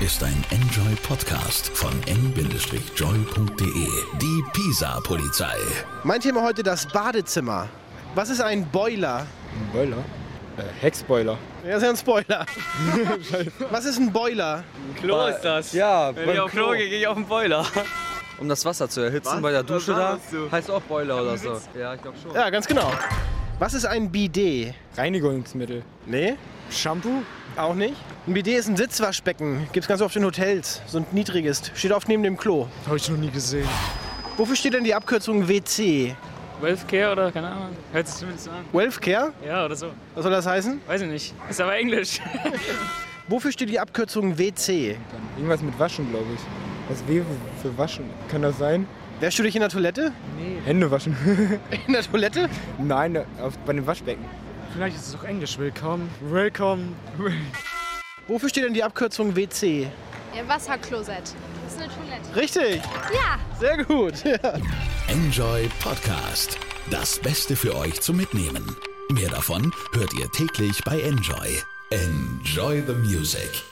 ist ein Enjoy-Podcast von n-joy.de. Die Pisa-Polizei. Mein Thema heute das Badezimmer. Was ist ein Boiler? Ein Boiler? Heckspoiler. Ja, ist ja ein Spoiler. Was ist ein Boiler? Ein Klo ist das. Ja, Wenn ich auf Klo gehe, gehe ich auf den Boiler. Um das Wasser zu erhitzen bei der Dusche da, heißt auch Boiler oder so. Ja, ich glaube schon. Ja, ganz genau. Was ist ein Bidet? Reinigungsmittel. Nee, Shampoo? auch nicht. Ein Bidet ist ein Sitzwaschbecken. Gibt's ganz oft in Hotels. So ein niedriges. Steht oft neben dem Klo. Habe ich noch nie gesehen. Wofür steht denn die Abkürzung WC? Welfcare oder keine Ahnung. Hört sich zumindest so an. Welfcare? Ja, oder so. Was soll das heißen? Weiß ich nicht. Ist aber Englisch. Wofür steht die Abkürzung WC? Irgendwas mit Waschen, glaube ich. Das W für Waschen. Kann das sein? Wärst du dich in der Toilette? Hände waschen. In der Toilette? Nein, bei dem Waschbecken. Vielleicht ist es auch Englisch. Willkommen. Willkommen. Wofür steht denn die Abkürzung WC? Ja, Wasserklosett. Das ist eine Toilette. Richtig. Ja. Sehr gut. Ja. Enjoy Podcast. Das Beste für euch zum Mitnehmen. Mehr davon hört ihr täglich bei Enjoy. Enjoy the music.